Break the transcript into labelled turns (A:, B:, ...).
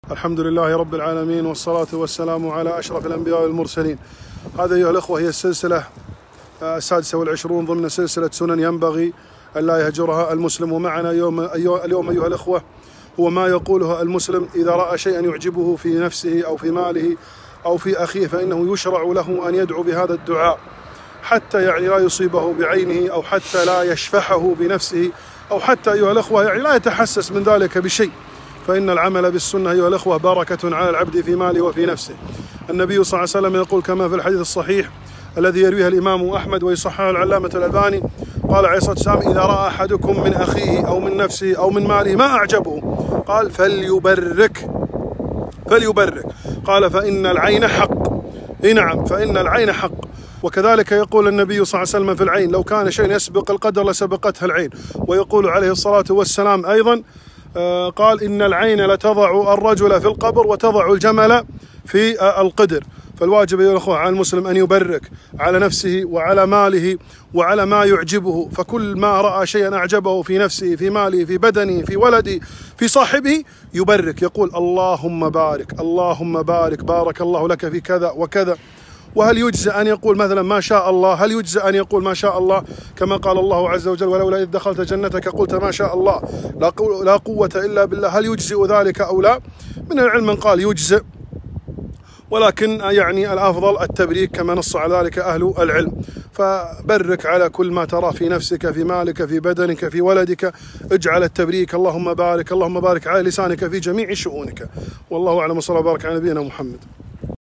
A: الحمد لله رب العالمين، والصلاة والسلام على أشرف الأنبياء والمرسلين. هذا أيها الأخوة هي السلسلة 26 ضمن سلسلة سنن ينبغي أن لا يهجرها المسلم. ومعنا اليوم أيها الأخوة هو ما يقوله المسلم إذا رأى شيئا يعجبه في نفسه أو في ماله أو في أخيه، فإنه يشرع له أن يدعو بهذا الدعاء حتى لا يصيبه بعينه، أو حتى لا يشفحه بنفسه، أو حتى أيها الأخوة لا يتحسس من ذلك بشيء. فإن العمل بالسنة أيها الأخوة بركة على العبد في ماله وفي نفسه. النبي صلى الله عليه وسلم يقول كما في الحديث الصحيح الذي يرويه الإمام أحمد ويصححه العلامة الألباني، قال عليه الصلاة والسلام: إذا رأى أحدكم من أخيه أو من نفسه أو من ماله ما أعجبه، قال فليبرك. قال فإن العين حق. نعم، فإن العين حق. وكذلك يقول النبي صلى الله عليه وسلم في العين: لو كان شيء يسبق القدر لسبقتها العين. ويقول عليه الصلاة والسلام أيضا قال: إن العين لتضع الرجل في القبر وتضع الجمل في القدر. فالواجب أيها الأخوة على المسلم أن يبرك على نفسه وعلى ماله وعلى ما يعجبه. فكل ما رأى شيئا أعجبه في نفسه، في ماله، في بدنه، في ولده، في صاحبه، يبرك، يقول: اللهم بارك، اللهم بارك، بارك الله لك في كذا وكذا. وهل يجزى أن يقول مثلا ما شاء الله؟ هل يجزى أن يقول ما شاء الله كما قال الله عز وجل: ولولا إذ دخلت جنتك قلت ما شاء الله لا قوة إلا بالله؟ هل يجزئ ذلك أو لا؟ من العلم من قال يجزئ، ولكن يعني الأفضل التبريك كما نص على ذلك أهل العلم. فبرك على كل ما ترى في نفسك، في مالك، في بدنك، في ولدك، اجعل التبريك اللهم بارك، اللهم بارك على لسانك في جميع شؤونك. والله أعلم، وصلى الله وبارك على نبينا محمد.